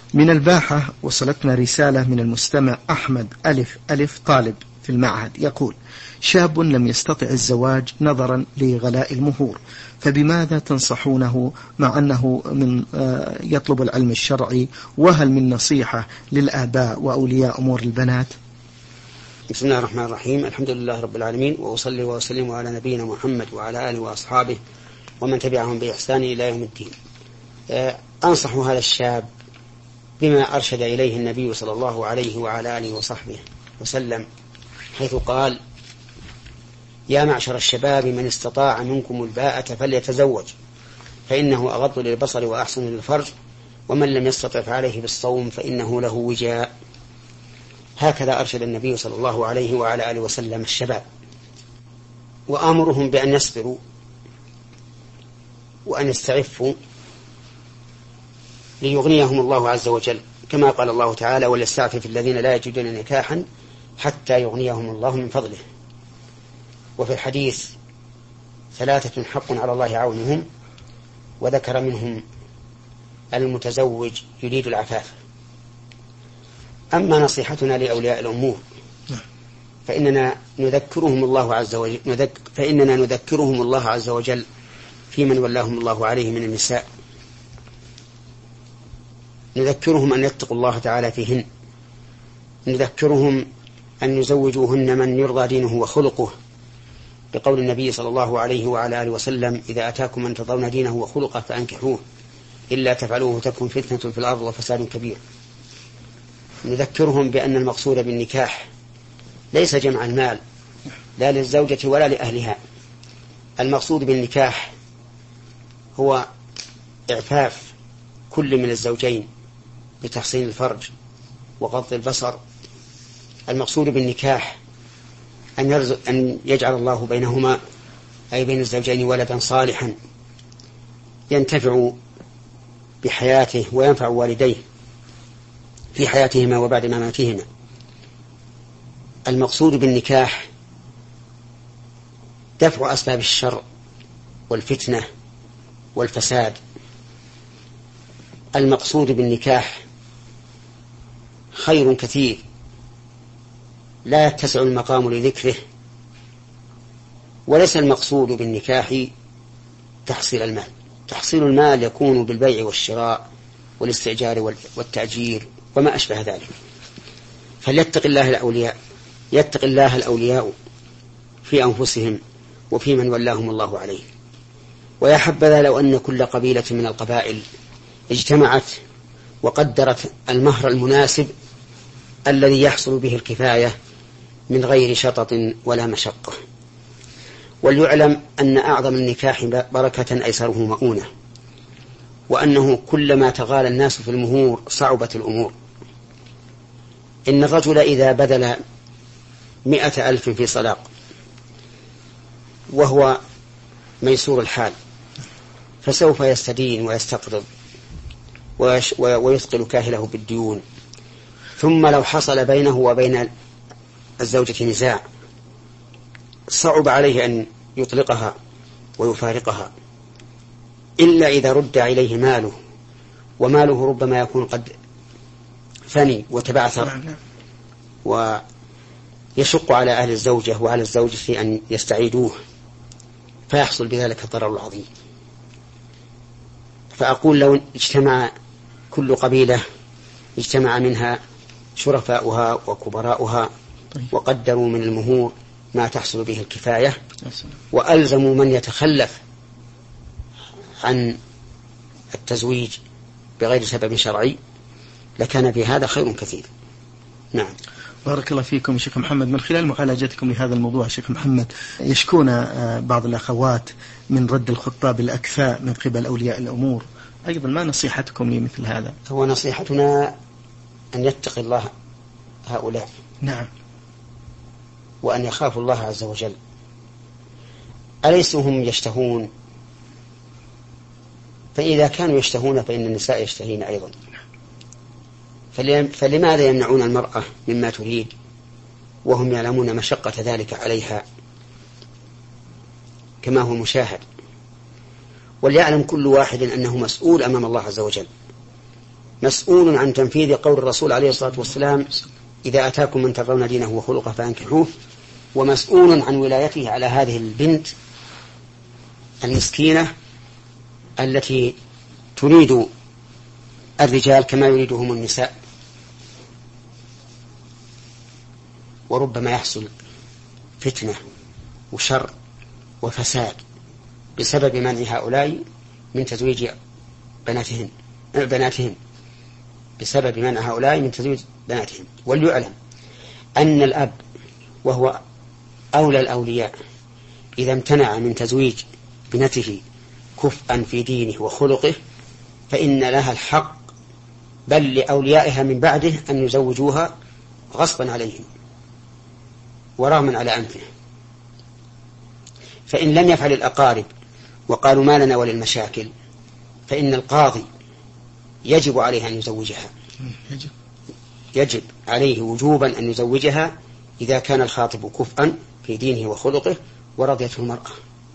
من الباحة وصلتنا رسالة من المستمع أحمد ألف ألف طالب في المعهد، يقول: شاب لم يستطع الزواج نظرا لغلاء المهور، فبماذا تنصحونه مع أنه يطلب العلم الشرعي؟ وهل من نصيحة للآباء وأولياء أمور البنات؟ بسم الله الرحمن الرحيم. الحمد لله رب العالمين، وأصلي وأسلم على نبينا محمد وعلى آله وأصحابه ومن تبعهم بإحسان إلى يوم الدين. أنصح هذا الشاب بما أرشد إليه النبي صلى الله عليه وعلى آله وصحبه وسلم، حيث قال: يا معشر الشباب من استطاع منكم الباءة فليتزوج فإنه أغض للبصر وأحسن للفرج، ومن لم يستطع فعليه بالصوم فإنه له وجاء. هكذا أرشد النبي صلى الله عليه وعلى آله وسلم الشباب، وآمرهم بأن يصبروا وأن يستعفوا ليغنيهم الله عز وجل، كما قال الله تعالى: وليستعفف الذين لا يجدون نكاحا حتى يغنيهم الله من فضله. وفي الحديث: 3 حق على الله عونهم، وذكر منهم المتزوج يريد العفاف. أما نصيحتنا لأولياء الأمور فإننا نذكرهم الله عز وجل في من ولاهم الله عليه من النساء، نذكرهم أن يتقوا الله تعالى فيهن، نذكرهم أن يزوجوهن من يرضى دينه وخلقه، بقول النبي صلى الله عليه وعلى آله وسلم: إذا أتاكم من ترضون دينه وخلقه فأنكحوه، إلا تفعلوه تكن فتنة في الأرض وفساد كبير. نذكرهم بأن المقصود بالنكاح ليس جمع المال لا للزوجة ولا لأهلها، المقصود بالنكاح هو إعفاف كل من الزوجين بتحصين الفرج وغض البصر. المقصود بالنكاح أن يجعل الله بينهما، أي بين الزوجين، ولدا صالحا ينتفع بحياته وينفع والديه في حياتهما وبعد مماتهما. المقصود بالنكاح دفع أسباب الشر والفتنة والفساد. المقصود بالنكاح خير كثير لا يتسع المقام لذكره، وليس المقصود بالنكاح تحصيل المال. تحصيل المال يكون بالبيع والشراء والاستئجار والتأجير وما أشبه ذلك. فليتق الله الأولياء في أنفسهم وفي من ولاهم الله عليه. ويا حبذا لو أن كل قبيلة من القبائل اجتمعت وقدرت المهر المناسب الذي يحصل به الكفاية من غير شطط ولا مشقة. وليعلم أن أعظم النكاح بركة أيسره مؤونة، وأنه كلما تغالى الناس في المهور صعبت الأمور. إن الرجل إذا بذل 100,000 في صداق وهو ميسور الحال فسوف يستدين ويستقرض ويثقل كاهله بالديون، ثم لو حصل بينه وبين الزوجة نزاع صعب عليه أن يطلقها ويفارقها، إلا إذا رد إليه ماله، وماله ربما يكون قد فني وتبعثر، ويشق على أهل الزوجة وعلى الزوجة أن يستعيدوه، فيحصل بذلك الضرر العظيم. فأقول لو اجتمع كل قبيلة اجتمع منها شرفاؤها وكبراؤها وقدروا من المهور ما تحصل به الكفاية، وألزموا من يتخلف عن التزويج بغير سبب شرعي، لكان في هذا خير كثير. نعم. بارك الله فيكم شيخ محمد. من خلال معالجتكم لهذا الموضوع شيخ محمد، يشكون بعض الأخوات من رد الخطاب الأكفاء من قبل أولياء الأمور، أيضا ما نصيحتكم لمثل هذا؟ هو نصيحتنا أن يتقي الله هؤلاء. نعم. وأن يخافوا الله عز وجل. أليسوا هم يشتهون؟ فإذا كانوا يشتهون فإن النساء يشتهين أيضا، فلماذا يمنعون المرأة مما تريد وهم يعلمون مشقة ذلك عليها كما هو مشاهد؟ وليعلم كل واحد أنه مسؤول أمام الله عز وجل، مسؤول عن تنفيذ قول الرسول عليه الصلاة والسلام إذا أتاكم من ترضون دينه وخلقه فأنكحوه، ومسؤول عن ولايته على هذه البنت المسكينة التي تريد الرجال كما يريدهم النساء. وربما يحصل فتنة وشر وفساد بسبب منع هؤلاء من تزويج بناتهم بسبب منع هؤلاء من تزويج بناتهم. وليعلم أن الأب وهو أولى الأولياء إذا امتنع من تزويج بنته كفءا في دينه وخلقه فإن لها الحق بل لأوليائها من بعده أن يزوجوها غصبا عليهم ورغما على أنفه. فإن لم يفعل الأقارب وقالوا ما لنا وللمشاكل فإن القاضي يجب عليه أن يزوجها، يجب عليه وجوبا أن يزوجها إذا كان الخاطب كفءا في دينه وخلقه ورضيته المرأة.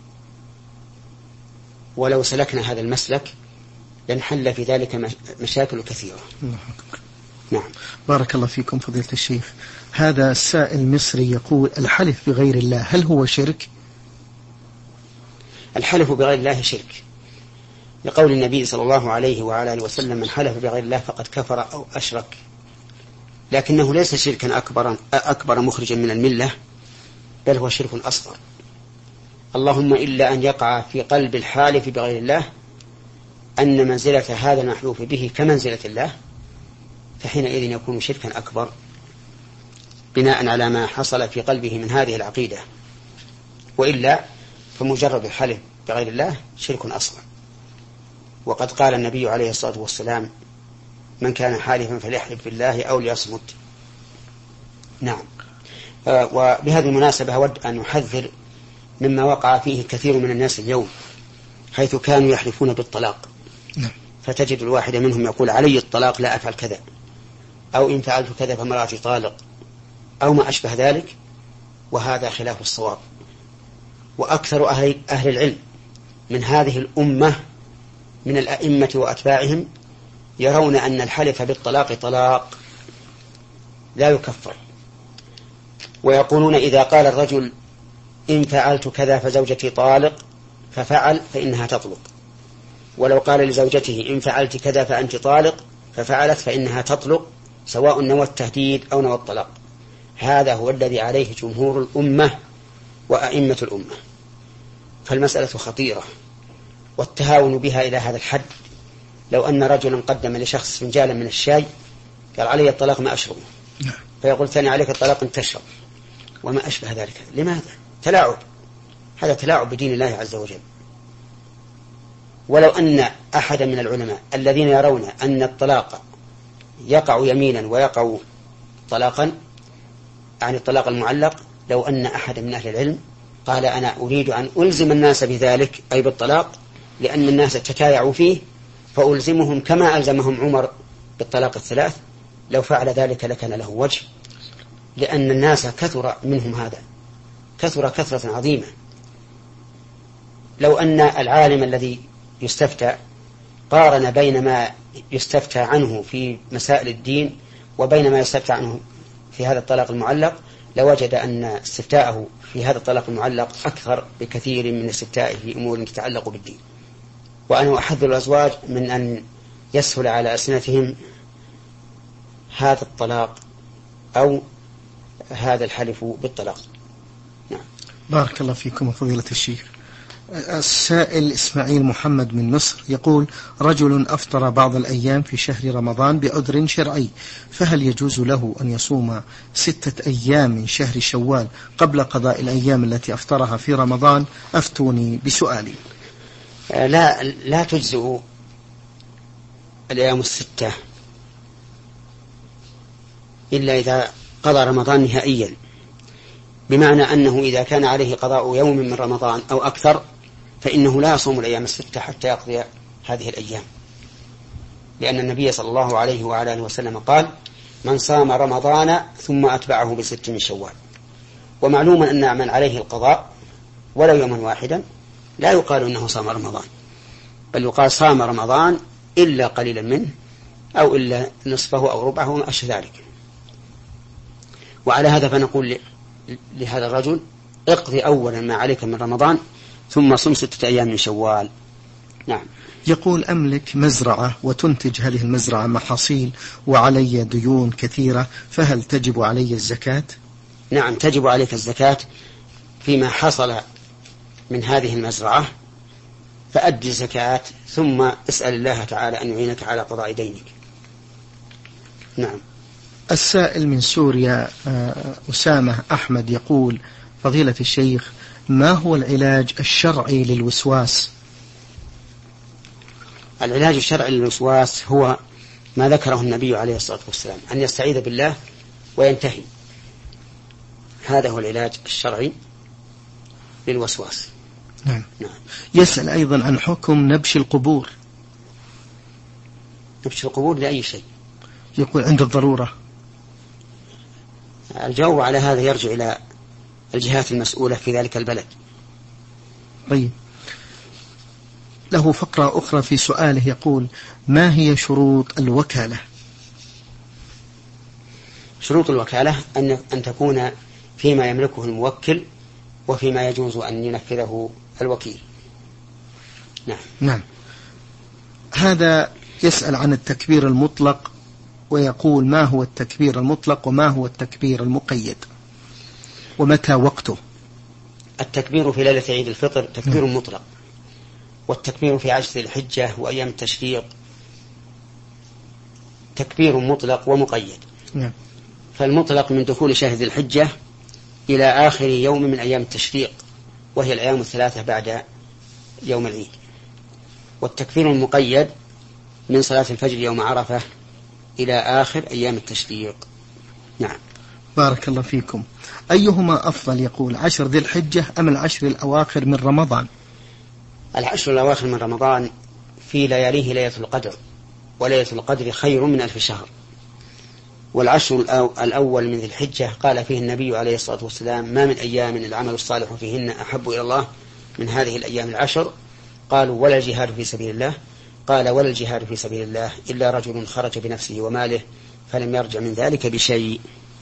ولو سلكنا هذا المسلك لنحل في ذلك مشاكل كثيرة. نعم. بارك الله فيكم فضيلة الشيخ. هذا السائل مصري يقول: الحلف بغير الله هل هو شرك؟ الحلف بغير الله شرك، لقول النبي صلى الله عليه وعلى آله وسلم: من حلف بغير الله فقد كفر أو أشرك. لكنه ليس شركا أكبر مخرجا من الملة، بل هو شرك أصغر، اللهم إلا أن يقع في قلب الحالف بغير الله أن منزلة هذا المحلوف به كمنزلة الله، فحينئذ يكون شركا أكبر بناء على ما حصل في قلبه من هذه العقيدة. وإلا فمجرد الحلف بغير الله شرك أصغر. وقد قال النبي عليه الصلاة والسلام: من كان حالفا فليحلف بالله أو ليصمت. نعم. وبهذه المناسبة أود أن أحذر مما وقع فيه كثير من الناس اليوم، حيث كانوا يحلفون بالطلاق، فتجد الواحد منهم يقول: علي الطلاق لا أفعل كذا، أو إن فعلت كذا فامرأتي طالق، أو ما أشبه ذلك، وهذا خلاف الصواب. وأكثر أهل العلم من هذه الأمة من الأئمة وأتباعهم يرون أن الحلف بالطلاق طلاق لا يكفر، ويقولون إذا قال الرجل: إن فعلت كذا فزوجتي طالق، ففعل فإنها تطلق، ولو قال لزوجته: إن فعلت كذا فأنت طالق، ففعلت فإنها تطلق، سواء نوى التهديد أو نوى الطلاق. هذا هو الذي عليه جمهور الأمة وأئمة الأمة. فالمسألة خطيرة، والتهاون بها إلى هذا الحد. لو أن رجلا قدم لشخص فنجالا من الشاي قال: علي الطلاق ما أشربه، فيقول ثاني: عليك الطلاق أن تشرب، وما أشبه ذلك. لماذا؟ تلاعب، هذا تلاعب بدين الله عز وجل. ولو أن أحد من العلماء الذين يرون أن الطلاق يقع يمينا ويقع طلاقا، عن الطلاق المعلق، لو أن أحد من أهل العلم قال: أنا أريد أن ألزم الناس بذلك، أي بالطلاق، لأن الناس تتايعوا فيه، فألزمهم كما ألزمهم عمر بالطلاق الثلاث، لو فعل ذلك لكان له وجه، لأن الناس كثر منهم هذا، كثر كثرة عظيمة. لو أن العالم الذي يستفتى قارن بين ما يستفتى عنه في مسائل الدين وبين ما يستفتى عنه في هذا الطلاق المعلق، لوجد أن استفتاءه في هذا الطلاق المعلق أكثر بكثير من استفتائه في أمور تتعلق بالدين. وأنا أحذر الأزواج من أن يسهل على ألسنتهم هذا الطلاق أو هذا الحلف بالطلاق. نعم. بارك الله فيكم فضيلة الشيخ. السائل إسماعيل محمد من مصر يقول: رجل أفطر بعض الأيام في شهر رمضان بعذر شرعي، فهل يجوز له أن يصوم 6 أيام من شهر شوال قبل قضاء الأيام التي أفطرها في رمضان؟ أفتوني بسؤالي. لا تجزئ الأيام 6 إلا إذا قضى رمضان نهائيا، بمعنى أنه إذا كان عليه قضاء يوم من رمضان أو أكثر فإنه لا يصوم الأيام 6 حتى يقضي هذه الأيام، لأن النبي صلى الله عليه وعلى آله وسلم قال: من صام رمضان ثم أتبعه ب6 من شوال. ومعلوم أن من عليه القضاء ولو يوما واحدا لا يقال إنه صام رمضان، بل يقال صام رمضان إلا قليلا منه أو إلا نصفه أو ربعه وما أشبه ذلك. وعلى هذا فنقول لهذا الرجل اقضي أولا ما عليك من رمضان ثم صم 6 أيام من شوال. نعم. يقول أملك مزرعة وتنتج هذه المزرعة محاصيل وعلي ديون كثيرة، فهل تجب علي الزكاة؟ نعم تجب عليك الزكاة فيما حصل من هذه المزرعة، فأدي الزكاة ثم اسأل الله تعالى أن يعينك على قضاء دينك. نعم. السائل من سوريا أسامة أحمد يقول: فضيلة الشيخ، ما هو العلاج الشرعي للوسواس؟ العلاج الشرعي للوسواس هو ما ذكره النبي عليه الصلاة والسلام، أن يستعيذ بالله وينتهي. هذا هو العلاج الشرعي للوسواس. نعم. يسأل أيضا عن حكم نبش القبور. نبش القبور لأي شيء؟ يقول عند الضرورة. الجواب على هذا يرجع إلى الجهات المسؤولة في ذلك البلد. طيب. له فقرة أخرى في سؤاله يقول: ما هي شروط الوكالة؟ شروط الوكالة أن تكون فيما يملكه الموكل وفيما يجوز أن ينفذه الوكيل. نعم. نعم. هذا يسأل عن التكبير المطلق ويقول: ما هو التكبير المطلق وما هو التكبير المقيد ومتى وقته؟ التكبير في ليلة عيد الفطر تكبير مطلق، والتكبير في 10 ذي الحجة وأيام التشريق تكبير مطلق ومقيد. فالمطلق من دخول شهر ذي الحجة إلى آخر يوم من أيام التشريق، وهي الأيام 3 بعد يوم العيد. والتكبير المقيد من صلاة الفجر يوم عرفة إلى آخر أيام التشريق. نعم. بارك الله فيكم. أيهما أفضل يقول 10 ذي الحجة أم 10 الأواخر من رمضان؟ 10 الأواخر من رمضان في لياليه ليلة القدر، وليلة القدر خير من 1000 شهر. والعشر الأول من ذي الحجة قال فيه النبي عليه الصلاة والسلام: ما من أيام العمل الصالح فيهن أحب إلى الله من هذه الأيام 10. قالوا: ولا الجهاد في سبيل الله؟ قال: ولا الجهاد في سبيل الله إلا رجل خرج بنفسه وماله فلم يرجع من ذلك بشيء.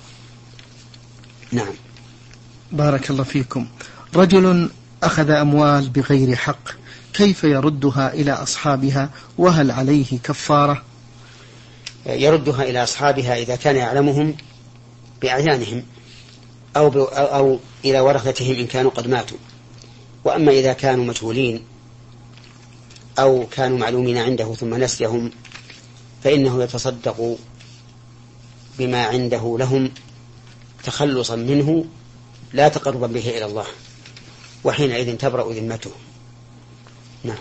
نعم. بارك الله فيكم. رجل أخذ أموال بغير حق، كيف يردها إلى أصحابها وهل عليه كفارة؟ يردها إلى أصحابها إذا كان يعلمهم بأعيانهم أو إلى ورثتهم إن كانوا قد ماتوا. وأما إذا كانوا مجهولين أو كانوا معلومين عنده ثم نسيهم فإنه يتصدق بما عنده لهم تخلصا منه لا تقربا به إلى الله، وحينئذ تبرأ ذمته. نعم.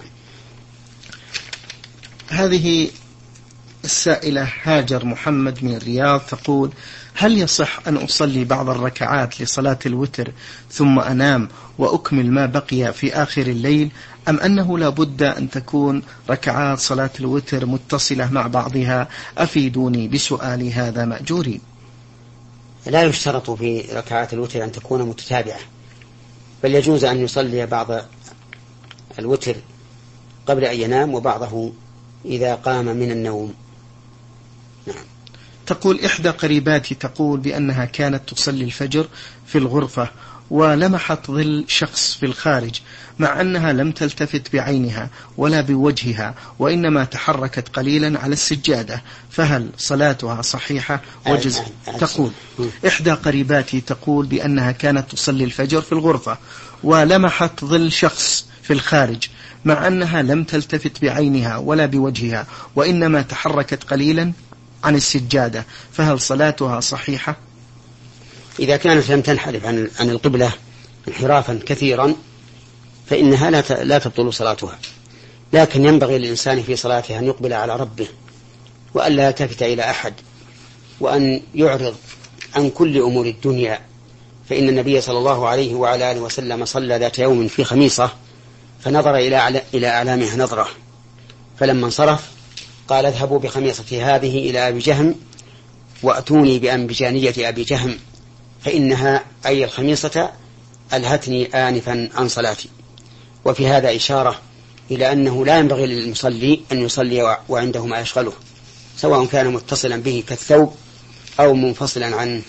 هذه السائلة هاجر محمد من الرياض تقول: هل يصح أن أصلي بعض الركعات لصلاة الوتر ثم أنام وأكمل ما بقي في آخر الليل، أم أنه لا بد أن تكون ركعات صلاة الوتر متصلة مع بعضها؟ أفيدوني بسؤالي هذا مأجورين. لا يشترط في ركعات الوتر أن تكون متتابعة، بل يجوز أن يصلي بعض الوتر قبل أن ينام وبعضه إذا قام من النوم. نعم. تقول إحدى قريباتي تقول بأنها كانت تصلي الفجر في الغرفة ولمحت ظل شخص في الخارج، مع أنها لم تلتفت بعينها ولا بوجهها وإنما تحركت قليلا على السجادة، فهل صلاتها صحيحة؟ تقول إحدى قريباتي تقول بأنها كانت تصلي الفجر في الغرفة ولمحت ظل شخص في الخارج، مع أنها لم تلتفت بعينها ولا بوجهها وإنما تحركت قليلا عن السجادة، فهل صلاتها صحيحة؟ إذا كانت لم تنحرف عن القبلة انحرافا كثيرا فإنها لا تبطل صلاتها، لكن ينبغي للإنسان في صلاته أن يقبل على ربه وأن لا يلتفت إلى أحد وأن يعرض عن كل أمور الدنيا. فإن النبي صلى الله عليه وعلى آله وسلم صلى ذات يوم في خميصة فنظر إلى أعلامها نظرة، فلما انصرف قال: اذهبوا بخميصتي هذه إلى أبي جهم وأتوني بأنبجانية أبي جهم فإنها أي الخميصة ألهتني آنفا عن صلاتي. وفي هذا إشارة إلى أنه لا ينبغي للمصلي أن يصلي وعنده ما يشغله، سواء كان متصلا به كالثوب أو منفصلا عنه.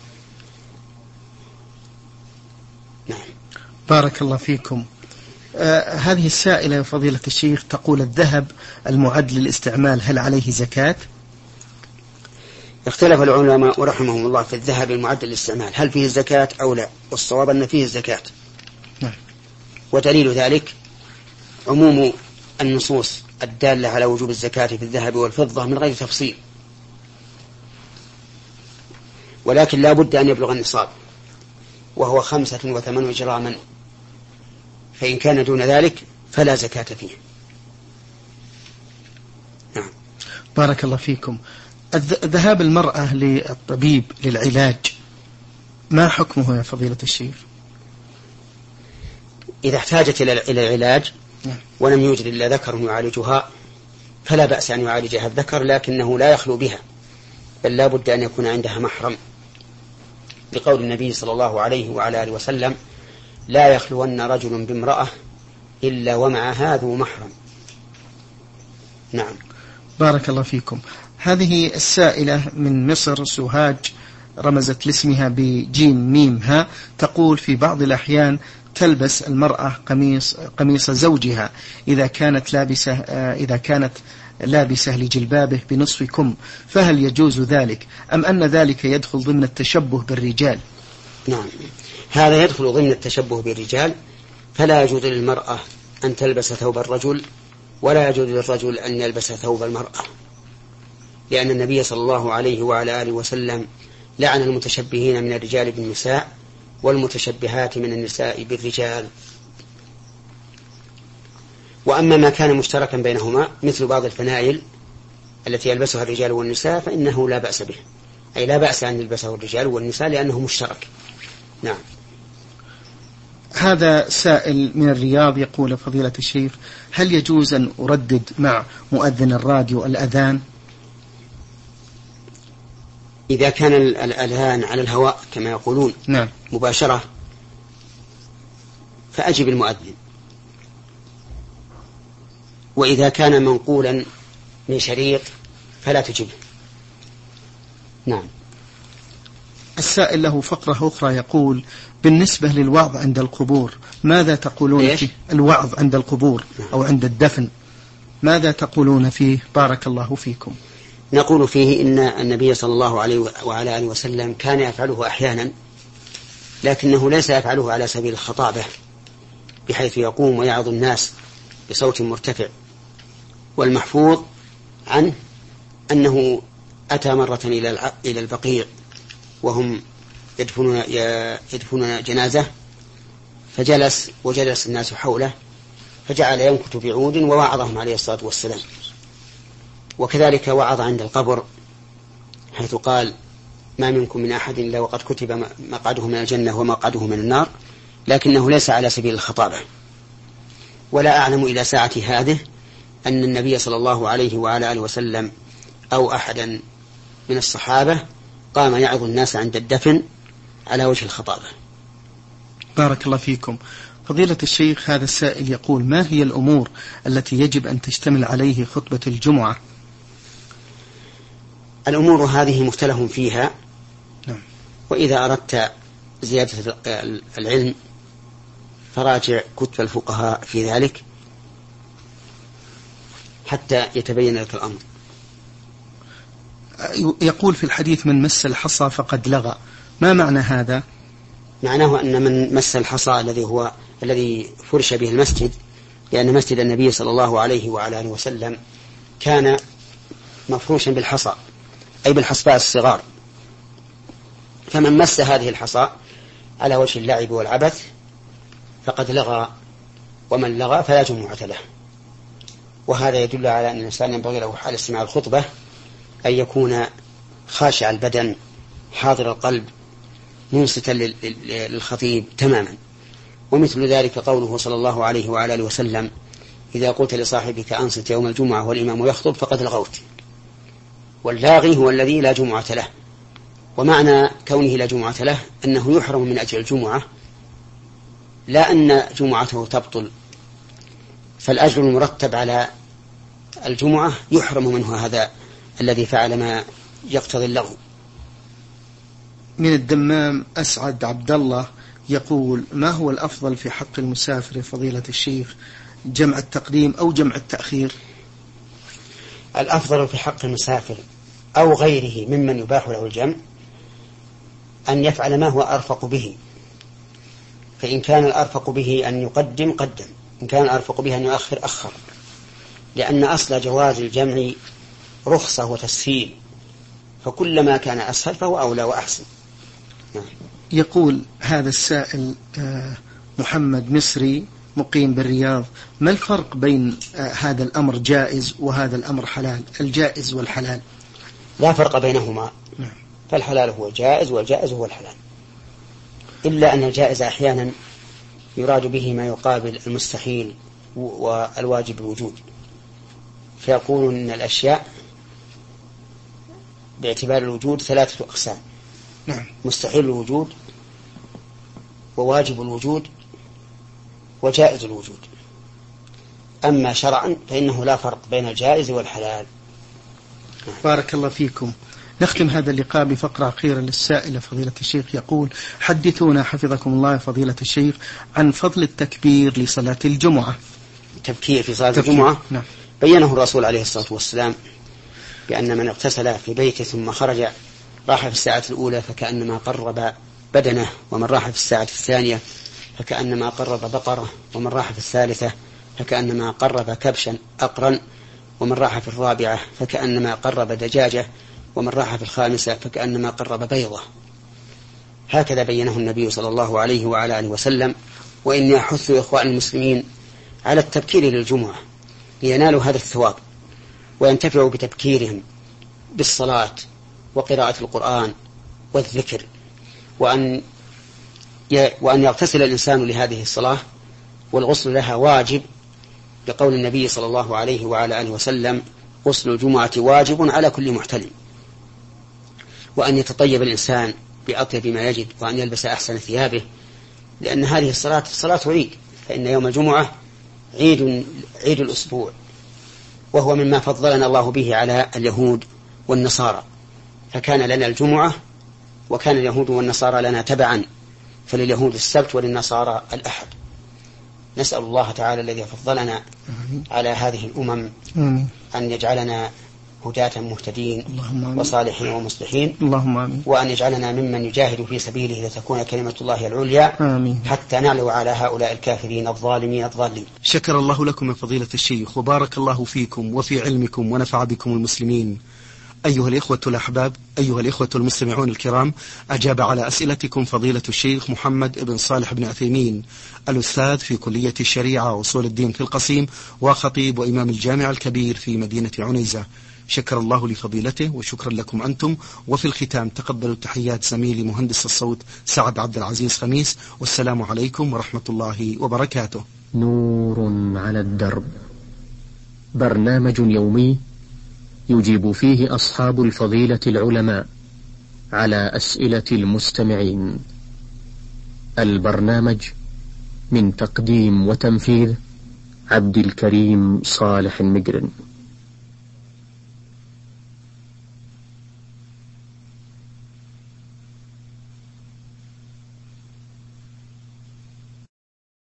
نعم. بارك الله فيكم. هذه السائلة فضيلة الشيخ تقول: الذهب المعد للاستعمال هل عليه زكاة؟ اختلف العلماء ورحمهم الله في الذهب المعد للاستعمال هل فيه الزكاة أو لا، والصواب أن فيه الزكاة. نعم. ودليل ذلك عموم النصوص الدالة على وجوب الزكاة في الذهب والفضة من غير تفصيل، ولكن لا بد أن يبلغ النصاب وهو 5 جراما، فإن كان دون ذلك فلا زكاة فيه. نعم. بارك الله فيكم. ذهاب المرأة للطبيب للعلاج ما حكمه يا فضيلة الشيخ؟ إذا احتاجت إلى العلاج ولم يوجد إلا ذكر يعالجها فلا بأس أن يعالجها الذكر، لكنه لا يخلو بها، بل لا بد أن يكون عندها محرم، لقول النبي صلى الله عليه وعلى آله وسلم: لا يخلون رجل بامرأة إلا ومعها ذو محرم. نعم. بارك الله فيكم. هذه السائلة من مصر سوهاج رمزت لاسمها بجيم ميم ها، تقول: في بعض الأحيان تلبس المرأة قميص زوجها إذا كانت لابسة لجلبابه بنصف كم، فهل يجوز ذلك أم أن ذلك يدخل ضمن التشبه بالرجال؟ نعم، هذا يدخل ضمن التشبه بالرجال، فلا يجوز للمرأة أن تلبس ثوب الرجل ولا يجوز للرجل أن يلبس ثوب المرأة، لأن النبي صلى الله عليه وعلى آله وسلم لعن المتشبهين من الرجال بالنساء والمتشبهات من النساء بالرجال. وأما ما كان مشتركا بينهما مثل بعض الفنائل التي يلبسها الرجال والنساء فإنه لا بأس به، أي لا بأس أن يلبسه الرجال والنساء لأنه مشترك. نعم. هذا سائل من الرياض يقول: فضيلة الشيخ، هل يجوز أن أردد مع مؤذن الراديو الأذان؟ إذا كان الأذان على الهواء كما يقولون نعم مباشرة فأجب المؤذن، وإذا كان منقولا من شريط فلا تجبه. نعم. السائل له فقرة أخرى يقول: بالنسبة للوعظ عند القبور ماذا تقولون فيه؟ الوعظ عند القبور أو عند الدفن ماذا تقولون فيه؟ بارك الله فيكم. نقول فيه إن النبي صلى الله عليه وعلى آله وسلم كان يفعله أحيانا، لكنه ليس يفعله على سبيل الخطابة بحيث يقوم ويعظ الناس بصوت مرتفع، والمحفوظ عنه أنه أتى مرة إلى البقيع وهم يدفنون جنازة، فجلس وجلس الناس حوله فجعل ينكت بعود ووعظهم عليه الصلاة والسلام. وكذلك وعظ عند القبر حيث قال: ما منكم من أحد إلا وقد كتب مقعده من الجنة ومقعده من النار، لكنه ليس على سبيل الخطابة. ولا أعلم إلى ساعة هذه أن النبي صلى الله عليه وعلى آله وسلم أو أحدا من الصحابة قام يعظ الناس عند الدفن على وجه الخطابة. بارك الله فيكم. فضيلة الشيخ، هذا السائل يقول: ما هي الأمور التي يجب أن تشتمل عليه خطبة الجمعة؟ الأمور هذه مختلف فيها. نعم. وإذا أردت زيادة العلم فراجع كتب الفقهاء في ذلك حتى يتبين لك الأمر. يقول في الحديث: من مس الحصى فقد لغى، ما معنى هذا؟ معناه أن من مس الحصى الذي فرش به المسجد، لأن مسجد النبي صلى الله عليه وعلى آله وسلم كان مفروشا بالحصى أي بالحصباء الصغار، فمن مس هذه الحصى على وجه اللعب والعبث فقد لغى، ومن لغى فلا جمعة له. وهذا يدل على أن الإنسان ينبغي له حال استماع الخطبة أن يكون خاشع البدن حاضر القلب منصتا للخطيب تماما. ومثل ذلك قوله صلى الله عليه وعلى آله وسلم: إذا قلت لصاحبك أنصت يوم الجمعة والإمام يخطب فقد لغوت. واللاغي هو الذي لا جمعة له، ومعنى كونه لا جمعة له أنه يحرم من أجل الجمعة، لا أن جمعته تبطل، فالأجر المرتب على الجمعة يحرم منه هذا الذي فعل ما يقتضي اللغو. من الدمام أسعد عبد الله يقول: ما هو الأفضل في حق المسافر فضيلة الشيخ، جمع التقديم أو جمع التأخير؟ الأفضل في حق المسافر أو غيره ممن يباح له الجمع أن يفعل ما هو أرفق به، فإن كان الأرفق به أن يقدم قدم، إن كان الأرفق به أن يؤخر أخر، لأن أصل جواز الجمع رخصة وتسهيل، فكلما كان أسهل فهو أولى وأحسن. يقول هذا السائل محمد مصري مقيم بالرياض: ما الفرق بين هذا الأمر جائز وهذا الأمر حلال، الجائز والحلال؟ لا فرق بينهما، فالحلال هو الجائز والجائز هو الحلال، إلا أن الجائز أحيانا يراد به ما يقابل المستحيل والواجب الوجود، فيقولون أن الأشياء باعتبار الوجود 3 أقسام: مستحيل الوجود وواجب الوجود وجائز الوجود. أما شرعا فإنه لا فرق بين الجائز والحلال. بارك الله فيكم. نختم هذا اللقاء بفقرة أخيرة للسائلة فضيلة الشيخ، يقول: حدثونا حفظكم الله فضيلة الشيخ عن فضل التكبير لصلاة الجمعة. التبكير في صلاة الجمعة بينه الرسول عليه الصلاة والسلام بأن من اغتسل في بيته ثم خرج راح في الساعة الأولى فكأنما قرب بدنه، ومن راح في الساعة الثانية فكأنما قرب بقرة، ومن راح في الثالثة فكأنما قرب كبشا أقرا، ومن راح في الرابعة فكأنما قرب دجاجة، ومن راح في الخامسة فكأنما قرب بيضة. هكذا بينه النبي صلى الله عليه وعلى آله وسلم. وإني أحث إخوان المسلمين على التبكير للجمعة لينالوا هذا الثواب وينتفعوا بتبكيرهم بالصلاة وقراءة القرآن والذكر، وأن يغتسل الإنسان لهذه الصلاة، والغسل لها واجب بقول النبي صلى الله عليه وعلى آله وسلم: غسل الجمعة واجب على كل محتلم. وأن يتطيب الإنسان بأطيب ما يجد، وأن يلبس أحسن ثيابه، لأن هذه الصلاة صلاة عيد، فإن يوم الجمعة عيد الأسبوع، وهو مما فضلنا الله به على اليهود والنصارى، فكان لنا الجمعة وكان اليهود والنصارى لنا تبعا، فلليهود السبت وللنصارى الأحد. نسأل الله تعالى الذي فضلنا على هذه الأمم أن يجعلنا هداة مهتدين وصالحين ومصلحين، اللهم آمين. وأن يجعلنا ممن يجاهد في سبيله لتكون كلمة الله العليا، آمين. حتى نعلو على هؤلاء الكافرين الظالمين الضالين. شكر الله لكم يا فضيلة الشيخ، وبارك الله فيكم وفي علمكم ونفع بكم المسلمين. أيها الإخوة الأحباب، أيها الإخوة المستمعون الكرام، أجاب على أسئلتكم فضيلة الشيخ محمد بن صالح بن عثيمين، الأستاذ في كلية الشريعة وأصول الدين في القصيم، وخطيب وإمام الجامع الكبير في مدينة عنيزة. شكر الله لفضيلته وشكرا لكم أنتم. وفي الختام تقبلوا تحيات زميلي مهندس الصوت سعد عبد العزيز خميس، والسلام عليكم ورحمة الله وبركاته. نور على الدرب، برنامج يومي يجيب فيه أصحاب الفضيلة العلماء على أسئلة المستمعين. البرنامج من تقديم وتنفيذ عبد الكريم صالح المقرن.